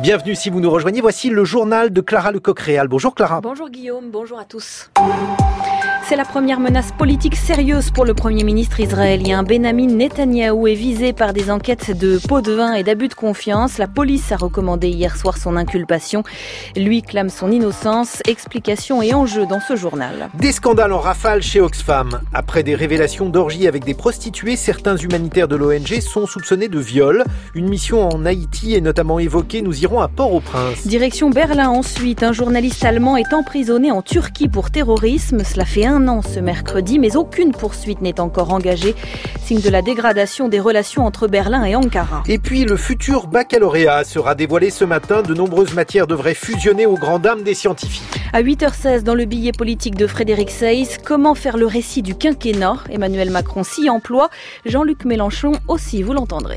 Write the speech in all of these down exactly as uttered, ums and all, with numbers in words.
Bienvenue si vous nous rejoignez, voici le journal de Clara Lecoq-Réal. Bonjour Clara. Bonjour Guillaume, bonjour à tous. C'est la première menace politique sérieuse pour le Premier ministre israélien. Benyamin Netanyahou est visé par des enquêtes de pots de vin et d'abus de confiance. La police a recommandé hier soir son inculpation. Lui clame son innocence. Explications et enjeux dans ce journal. Des scandales en rafale chez Oxfam. Après des révélations d'orgies avec des prostituées, certains humanitaires de l'O N G sont soupçonnés de viol. Une mission en Haïti est notamment évoquée. Nous irons à Port-au-Prince. Direction Berlin ensuite. Un journaliste allemand est emprisonné en Turquie pour terrorisme. Cela fait un an ce mercredi, mais aucune poursuite n'est encore engagée. Signe de la dégradation des relations entre Berlin et Ankara. Et puis le futur baccalauréat sera dévoilé ce matin. De nombreuses matières devraient fusionner aux grandes dames des scientifiques. À huit heures seize, dans le billet politique de Frédéric Seyss, comment faire le récit du quinquennat ? Emmanuel Macron s'y emploie. Jean-Luc Mélenchon aussi, vous l'entendrez.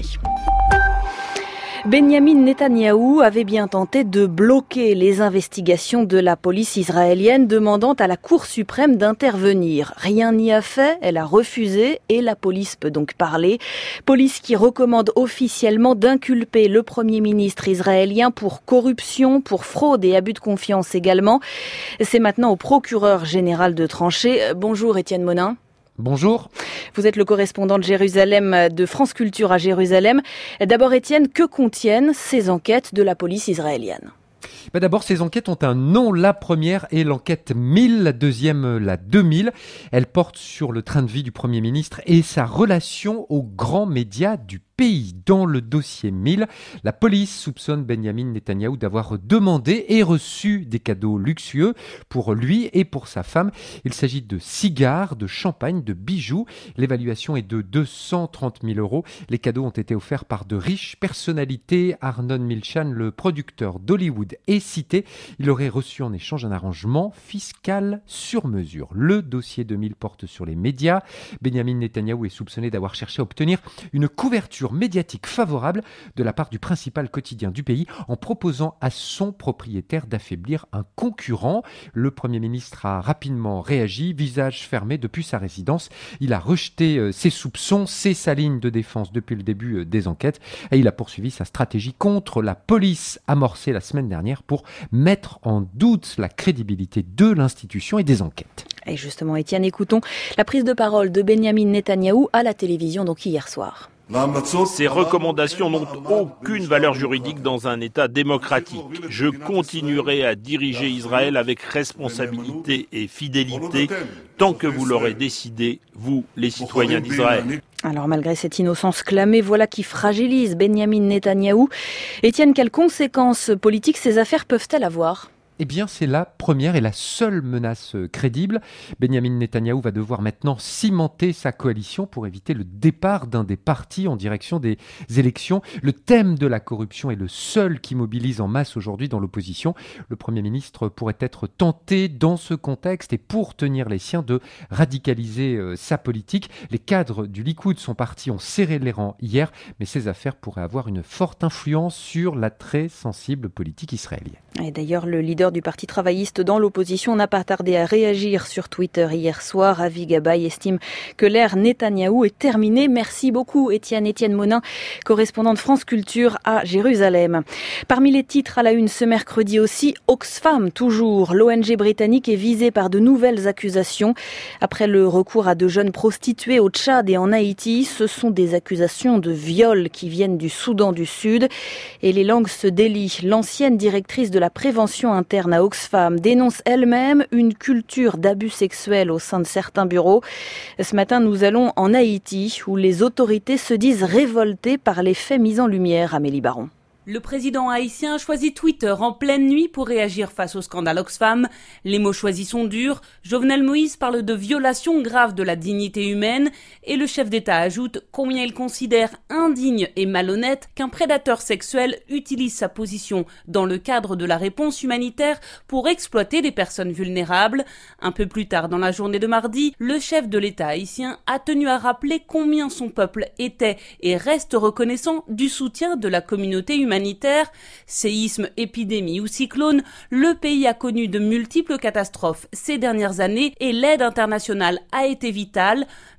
Benyamin Netanyahou avait bien tenté de bloquer les investigations de la police israélienne, demandant à la Cour suprême d'intervenir. Rien n'y a fait, elle a refusé et la police peut donc parler. Police qui recommande officiellement d'inculper le Premier ministre israélien pour corruption, pour fraude et abus de confiance également. C'est maintenant au procureur général de trancher. Bonjour Étienne Monin. Bonjour. Vous êtes le correspondant de Jérusalem, de France Culture à Jérusalem. D'abord, Étienne, que contiennent ces enquêtes de la police israélienne ? Ben d'abord, ces enquêtes ont un nom. La première est l'enquête mille, la deuxième la deux mille. Elle porte sur le train de vie du Premier ministre et sa relation aux grands médias du pays. Dans le dossier mille, la police soupçonne Benyamin Netanyahou d'avoir demandé et reçu des cadeaux luxueux pour lui et pour sa femme. Il s'agit de cigares, de champagne, de bijoux. L'évaluation est de deux cent trente mille euros. Les cadeaux ont été offerts par de riches personnalités. Arnon Milchan, le producteur d'Hollywood, est cité. Il aurait reçu en échange un arrangement fiscal sur mesure. Le dossier deux mille porte sur les médias. Benyamin Netanyahou est soupçonné d'avoir cherché à obtenir une couverture médiatique favorable de la part du principal quotidien du pays en proposant à son propriétaire d'affaiblir un concurrent. Le Premier ministre a rapidement réagi, visage fermé depuis sa résidence. Il a rejeté euh, ses soupçons, c'est sa ligne de défense depuis le début euh, des enquêtes et il a poursuivi sa stratégie contre la police amorcée la semaine dernière pour mettre en doute la crédibilité de l'institution et des enquêtes. Et justement, Étienne, écoutons la prise de parole de Benyamin Netanyahou à la télévision donc hier soir. Ces recommandations n'ont aucune valeur juridique dans un État démocratique. Je continuerai à diriger Israël avec responsabilité et fidélité tant que vous l'aurez décidé, vous, les citoyens d'Israël. Alors malgré cette innocence clamée, voilà qui fragilise Benyamin Netanyahou. Étienne, quelles conséquences politiques ces affaires peuvent-elles avoir ? Eh bien, c'est la première et la seule menace crédible. Benyamin Netanyahou va devoir maintenant cimenter sa coalition pour éviter le départ d'un des partis en direction des élections. Le thème de la corruption est le seul qui mobilise en masse aujourd'hui dans l'opposition. Le Premier ministre pourrait être tenté dans ce contexte et pour tenir les siens de radicaliser euh, sa politique. Les cadres du Likoud, son parti, ont serré les rangs hier, mais ces affaires pourraient avoir une forte influence sur la très sensible politique israélienne. Et d'ailleurs, le leader du Parti travailliste dans l'opposition n'a pas tardé à réagir sur Twitter hier soir. Avi Gabay estime que l'ère Netanyahou est terminée. Merci beaucoup Étienne. Étienne Monin, correspondant de France Culture à Jérusalem. Parmi les titres à la une ce mercredi aussi, Oxfam toujours. L'O N G britannique est visée par de nouvelles accusations. Après le recours à de jeunes prostituées au Tchad et en Haïti, ce sont des accusations de viol qui viennent du Soudan du Sud. Et les langues se délient. L'ancienne directrice de la prévention interne à Oxfam dénonce elle-même une culture d'abus sexuels au sein de certains bureaux. Ce matin, nous allons en Haïti, où les autorités se disent révoltées par les faits mis en lumière. Amélie Baron. Le président haïtien a choisi Twitter en pleine nuit pour réagir face au scandale Oxfam. Les mots choisis sont durs. Jovenel Moïse parle de violation grave de la dignité humaine et le chef d'État ajoute combien il considère indigne et malhonnête qu'un prédateur sexuel utilise sa position dans le cadre de la réponse humanitaire pour exploiter des personnes vulnérables. Un peu plus tard dans la journée de mardi, le chef de l'État haïtien a tenu à rappeler combien son peuple était et reste reconnaissant du soutien de la communauté humanitaire. Humanitaire, séisme, épidémie ou cyclone, le pays a connu de multiples catastrophes ces dernières années et l'aide internationale a été vitale.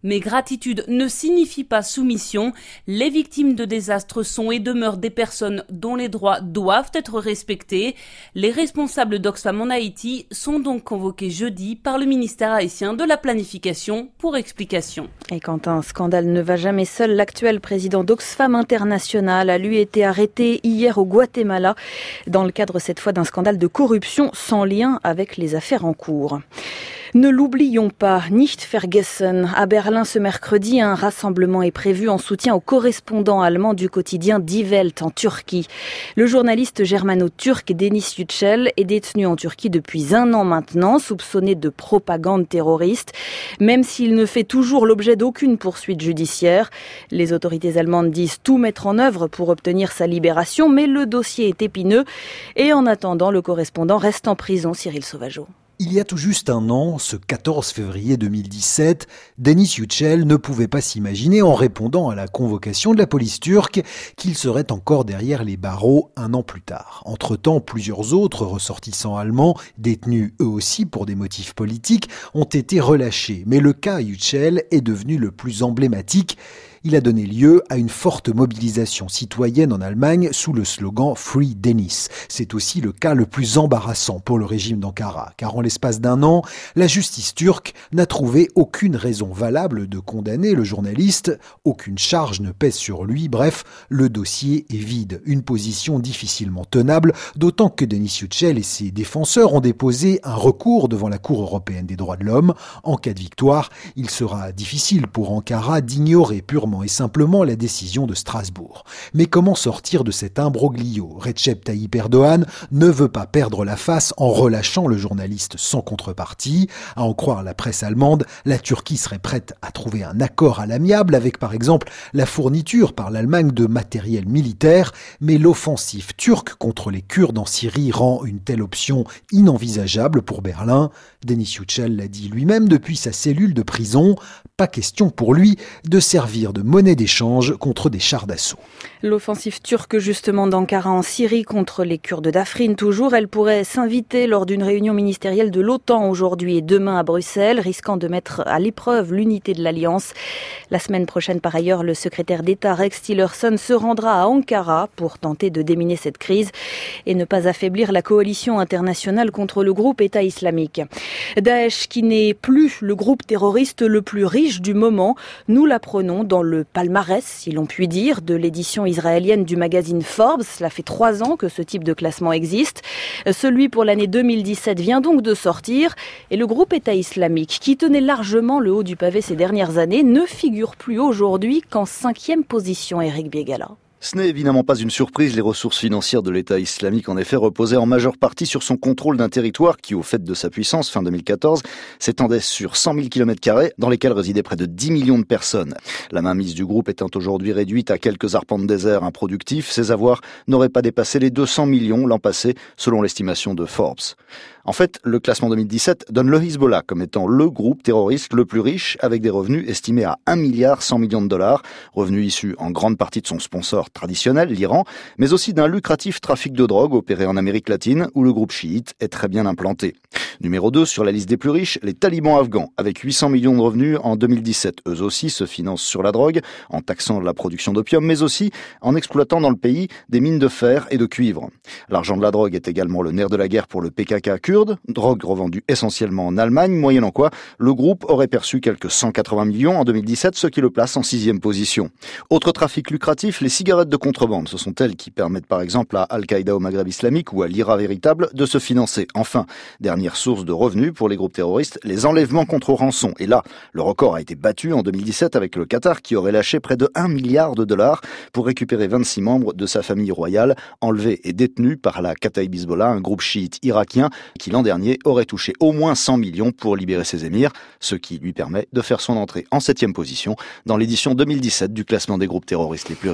Mais gratitude ne signifie pas soumission. Les victimes de désastres sont et demeurent des personnes dont les droits doivent être respectés. Les responsables d'Oxfam en Haïti sont donc convoqués jeudi par le ministère haïtien de la planification pour explication. Et quand un scandale ne va jamais seul, l'actuel président d'Oxfam International a lui été arrêté hier au Guatemala dans le cadre cette fois d'un scandale de corruption sans lien avec les affaires en cours. Ne l'oublions pas, nicht vergessen. À Berlin ce mercredi, un rassemblement est prévu en soutien au correspondant allemand du quotidien Die Welt en Turquie. Le journaliste germano-turc Deniz Yücel est détenu en Turquie depuis un an maintenant, soupçonné de propagande terroriste, même s'il ne fait toujours l'objet d'aucune poursuite judiciaire. Les autorités allemandes disent tout mettre en œuvre pour obtenir sa libération, mais le dossier est épineux et en attendant, le correspondant reste en prison. Cyril Sauvageau. Il y a tout juste un an, ce quatorze février deux mille dix-sept, Deniz Yücel ne pouvait pas s'imaginer, en répondant à la convocation de la police turque, qu'il serait encore derrière les barreaux un an plus tard. Entre-temps, plusieurs autres ressortissants allemands, détenus eux aussi pour des motifs politiques, ont été relâchés. Mais le cas Yücel est devenu le plus emblématique. Il a donné lieu à une forte mobilisation citoyenne en Allemagne sous le slogan « Free Deniz ». C'est aussi le cas le plus embarrassant pour le régime d'Ankara, car en l'espace d'un an, la justice turque n'a trouvé aucune raison valable de condamner le journaliste, aucune charge ne pèse sur lui, bref, le dossier est vide. Une position difficilement tenable, d'autant que Deniz Yücel et ses défenseurs ont déposé un recours devant la Cour européenne des droits de l'homme. En cas de victoire, il sera difficile pour Ankara d'ignorer purement et simplement la décision de Strasbourg. Mais comment sortir de cet imbroglio ? Recep Tayyip Erdogan ne veut pas perdre la face en relâchant le journaliste sans contrepartie. À en croire la presse allemande, la Turquie serait prête à trouver un accord à l'amiable avec par exemple la fourniture par l'Allemagne de matériel militaire, mais l'offensive turque contre les Kurdes en Syrie rend une telle option inenvisageable pour Berlin. Deniz Yücel l'a dit lui-même depuis sa cellule de prison. Pas question pour lui de servir de monnaie d'échange contre des chars d'assaut. L'offensive turque justement d'Ankara en Syrie contre les Kurdes d'Afrin toujours, elle pourrait s'inviter lors d'une réunion ministérielle de l'OTAN aujourd'hui et demain à Bruxelles, risquant de mettre à l'épreuve l'unité de l'Alliance. La semaine prochaine par ailleurs, le secrétaire d'État Rex Tillerson se rendra à Ankara pour tenter de déminer cette crise et ne pas affaiblir la coalition internationale contre le groupe État islamique. Daesh qui n'est plus le groupe terroriste le plus riche du moment, nous l'apprenons dans le palmarès, si l'on peut dire, de l'édition israélienne du magazine Forbes. Cela fait trois ans que ce type de classement existe. Celui pour l'année deux mille dix-sept vient donc de sortir et le groupe État islamique, qui tenait largement le haut du pavé ces dernières années, ne figure plus aujourd'hui qu'en cinquième position. Eric Biegala. Ce n'est évidemment pas une surprise, les ressources financières de l'État islamique en effet reposaient en majeure partie sur son contrôle d'un territoire qui, au fait de sa puissance, fin deux mille quatorze, s'étendait sur cent mille kilomètres carrés dans lesquels résidaient près de dix millions de personnes. La mainmise du groupe étant aujourd'hui réduite à quelques arpents de désert improductifs, ses avoirs n'auraient pas dépassé les deux cents millions l'an passé, selon l'estimation de Forbes. En fait, le classement deux mille dix-sept donne le Hezbollah comme étant le groupe terroriste le plus riche, avec des revenus estimés à un milliard cent millions de dollars, revenus issus en grande partie de son sponsor traditionnel, l'Iran, mais aussi d'un lucratif trafic de drogue opéré en Amérique latine, où le groupe chiite est très bien implanté. Numéro deux sur la liste des plus riches, les talibans afghans, avec huit cents millions de revenus en deux mille dix-sept. Eux aussi se financent sur la drogue, en taxant la production d'opium, mais aussi en exploitant dans le pays des mines de fer et de cuivre. L'argent de la drogue est également le nerf de la guerre pour le P K K kurde, drogue revendue essentiellement en Allemagne, moyennant quoi le groupe aurait perçu quelques cent quatre-vingts millions en deux mille dix-sept, ce qui le place en sixième position. Autre trafic lucratif, les cigarettes de contrebande. Ce sont elles qui permettent par exemple à Al-Qaïda au Maghreb islamique ou à l'Ira véritable de se financer. Enfin, dernière source de revenus pour les groupes terroristes, les enlèvements contre rançon. Et là, le record a été battu en deux mille dix-sept avec le Qatar qui aurait lâché près de un milliard de dollars pour récupérer vingt-six membres de sa famille royale, enlevés et détenus par la Kataïb Hezbollah, un groupe chiite irakien qui l'an dernier aurait touché au moins cent millions pour libérer ses émirs, ce qui lui permet de faire son entrée en septième position dans l'édition deux mille dix-sept du classement des groupes terroristes les plus riches.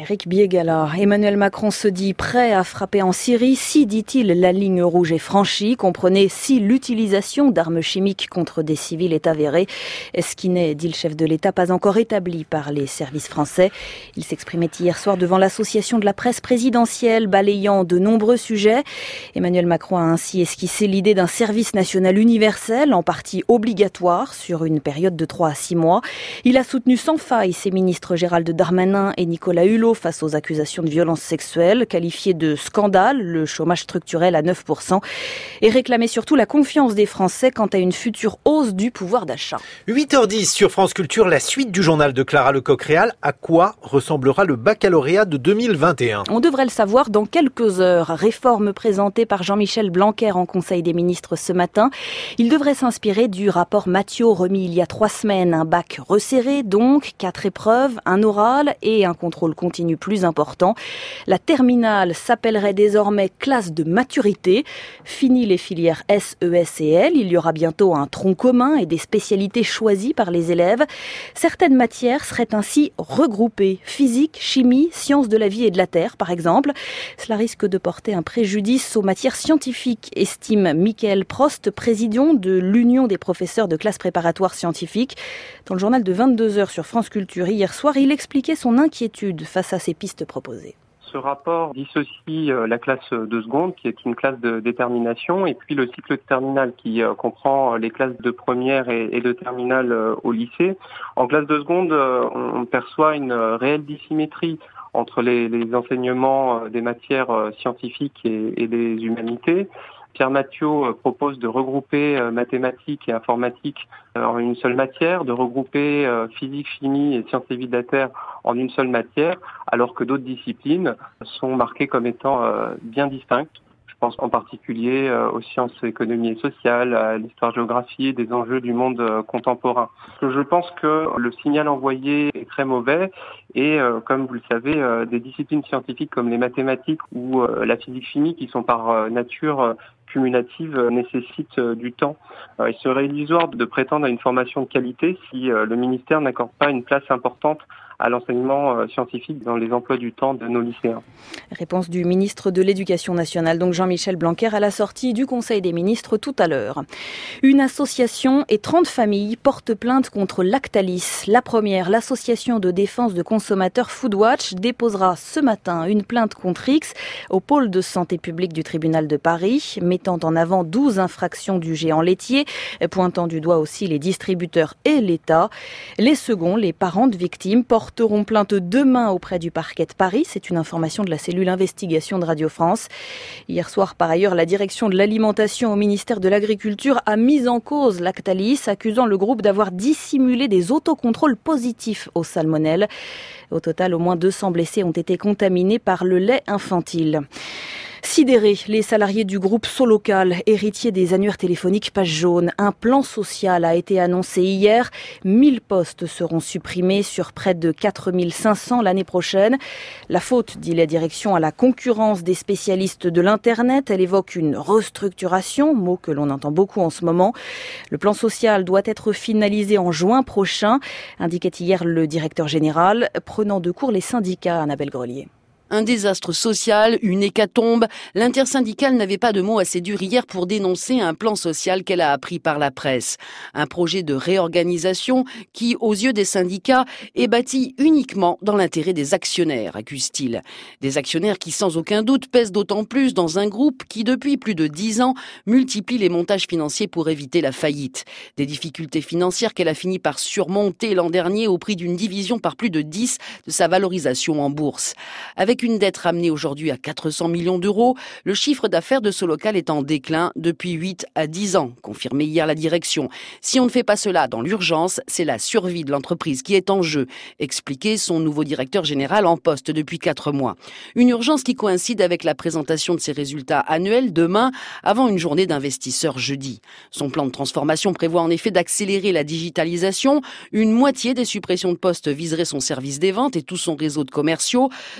Éric Biégala. Emmanuel Macron se dit prêt à frapper en Syrie si, dit-il, la ligne rouge est franchie. Comprenez, si l'utilisation d'armes chimiques contre des civils est avérée. Ce qui n'est, dit le chef de l'État, pas encore établi par les services français. Il s'exprimait hier soir devant l'association de la presse présidentielle, balayant de nombreux sujets. Emmanuel Macron a ainsi esquissé l'idée d'un service national universel, en partie obligatoire, sur une période de trois à six mois. Il a soutenu sans faille ses ministres Gérald Darmanin et Nicolas Hulot face aux accusations de violences sexuelles, qualifié de scandale, le chômage structurel à neuf pour cent, et réclamé surtout la confiance des Français quant à une future hausse du pouvoir d'achat. huit heures dix sur France Culture, la suite du journal de Clara Lecoq-Réal. À quoi ressemblera le baccalauréat de deux mille vingt et un ? On devrait le savoir dans quelques heures. Réforme présentée par Jean-Michel Blanquer en Conseil des ministres ce matin. Il devrait s'inspirer du rapport Mathiot remis il y a trois semaines. Un bac resserré donc, quatre épreuves, un oral et un contrôle continu plus important. La terminale s'appellerait désormais classe de maturité. Fini les filières S, E S et L. Il y aura bientôt un tronc commun et des spécialités choisies par les élèves. Certaines matières seraient ainsi regroupées. Physique, chimie, sciences de la vie et de la terre, par exemple. Cela risque de porter un préjudice aux matières scientifiques, estime Michael Prost, président de l'Union des professeurs de classes préparatoires scientifiques. Dans le journal de vingt-deux heures sur France Culture hier soir, il expliquait son inquiétude face à ces pistes proposées. Ce rapport dissocie la classe de seconde, qui est une classe de détermination, et puis le cycle de terminale, qui comprend les classes de première et de terminale au lycée. En classe de seconde, on perçoit une réelle dissymétrie entre les, les enseignements des matières scientifiques et, et des humanités. Pierre Mathiot propose de regrouper mathématiques et informatique en une seule matière, de regrouper physique, chimie et sciences et vie de la Terre en une seule matière, alors que d'autres disciplines sont marquées comme étant bien distinctes. Je pense en particulier aux sciences économie et sociales, à l'histoire-géographie et des enjeux du monde contemporain. Je pense que le signal envoyé est très mauvais et, comme vous le savez, des disciplines scientifiques comme les mathématiques ou la physique-chimie, qui sont par nature cumulative, nécessite du temps. Il serait illusoire de prétendre à une formation de qualité si le ministère n'accorde pas une place importante à l'enseignement scientifique dans les emplois du temps de nos lycéens. Réponse du ministre de l'Éducation nationale, donc Jean-Michel Blanquer, à la sortie du Conseil des ministres tout à l'heure. Une association et trente familles portent plainte contre Lactalis. La première, l'association de défense de consommateurs Foodwatch, déposera ce matin une plainte contre X au pôle de santé publique du tribunal de Paris, mettant en avant douze infractions du géant laitier, pointant du doigt aussi les distributeurs et l'État. Les seconds, les parents de victimes, portent porteront plainte demain auprès du parquet de Paris. C'est une information de la cellule investigation de Radio France. Hier soir, par ailleurs, la direction de l'alimentation au ministère de l'Agriculture a mis en cause Lactalis, accusant le groupe d'avoir dissimulé des autocontrôles positifs au salmonelle. Au total, au moins deux cents blessés ont été contaminés par le lait infantile. Sidérés, les salariés du groupe Solocal, héritier des annuaires téléphoniques Page Jaune. Un plan social a été annoncé hier. mille postes seront supprimés sur près de quatre mille cinq cents l'année prochaine. La faute, dit la direction, à la concurrence des spécialistes de l'Internet. Elle évoque une restructuration, mot que l'on entend beaucoup en ce moment. Le plan social doit être finalisé en juin prochain, indiquait hier le directeur général, prenant de court les syndicats, Annabelle Grelier. Un désastre social, une hécatombe. L'intersyndicale n'avait pas de mots assez durs hier pour dénoncer un plan social qu'elle a appris par la presse. Un projet de réorganisation qui, aux yeux des syndicats, est bâti uniquement dans l'intérêt des actionnaires, accuse-t-il. Des actionnaires qui, sans aucun doute, pèsent d'autant plus dans un groupe qui, depuis plus de dix ans, multiplie les montages financiers pour éviter la faillite. Des difficultés financières qu'elle a fini par surmonter l'an dernier au prix d'une division par plus de dix de sa valorisation en bourse. Avec une dette ramenée aujourd'hui à quatre cents millions d'euros, le chiffre d'affaires de Solocal est en déclin depuis huit à dix ans, confirmé hier la direction. Si on ne fait pas cela dans l'urgence, c'est la survie de l'entreprise qui est en jeu, expliquait son nouveau directeur général en poste depuis quatre mois. Une urgence qui coïncide avec la présentation de ses résultats annuels demain, avant une journée d'investisseurs jeudi. Son plan de transformation prévoit en effet d'accélérer la digitalisation. Une moitié des suppressions de postes viserait son service des ventes et tout son réseau de commerciaux. De vingt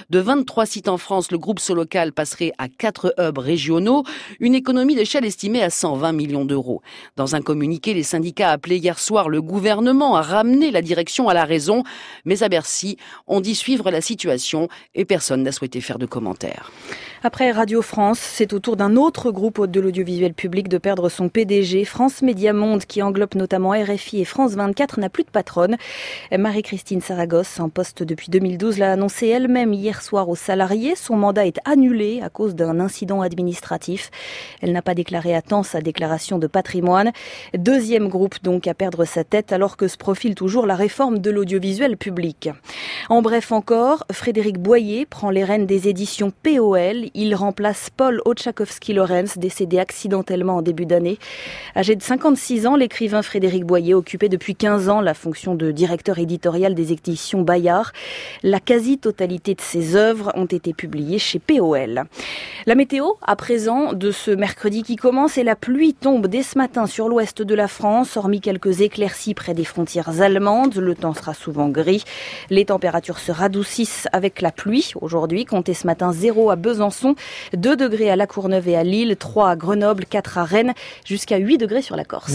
trente-trois sites en France, le groupe Solocal passerait à quatre hubs régionaux, une économie d'échelle estimée à cent vingt millions d'euros. Dans un communiqué, les syndicats appelaient hier soir le gouvernement à ramener la direction à la raison, mais à Bercy, on dit suivre la situation et personne n'a souhaité faire de commentaires. Après Radio France, c'est au tour d'un autre groupe de l'audiovisuel public de perdre son P D G. France Média Monde, qui englobe notamment R F I et France vingt-quatre, n'a plus de patronne. Marie-Christine Saragosse, en poste depuis deux mille douze, l'a annoncé elle-même hier soir aux salariés. Son mandat est annulé à cause d'un incident administratif. Elle n'a pas déclaré à temps sa déclaration de patrimoine. Deuxième groupe donc à perdre sa tête, alors que se profile toujours la réforme de l'audiovisuel public. En bref encore, Frédéric Boyer prend les rênes des éditions P O L. Il remplace Paul Oczakowski-Lorenz, décédé accidentellement en début d'année. Âgé de cinquante-six ans, l'écrivain Frédéric Boyer occupait depuis quinze ans la fonction de directeur éditorial des éditions Bayard. La quasi-totalité de ses œuvres ont été publiées chez P O L. La météo, à présent, de ce mercredi qui commence, et la pluie tombe dès ce matin sur l'ouest de la France, hormis quelques éclaircies près des frontières allemandes. Le temps sera souvent gris. Les températures se radoucissent avec la pluie. Aujourd'hui, comptez ce matin zéro à Besançon, deux degrés à La Courneuve et à Lille, trois à Grenoble, quatre à Rennes, jusqu'à huit degrés sur la Corse.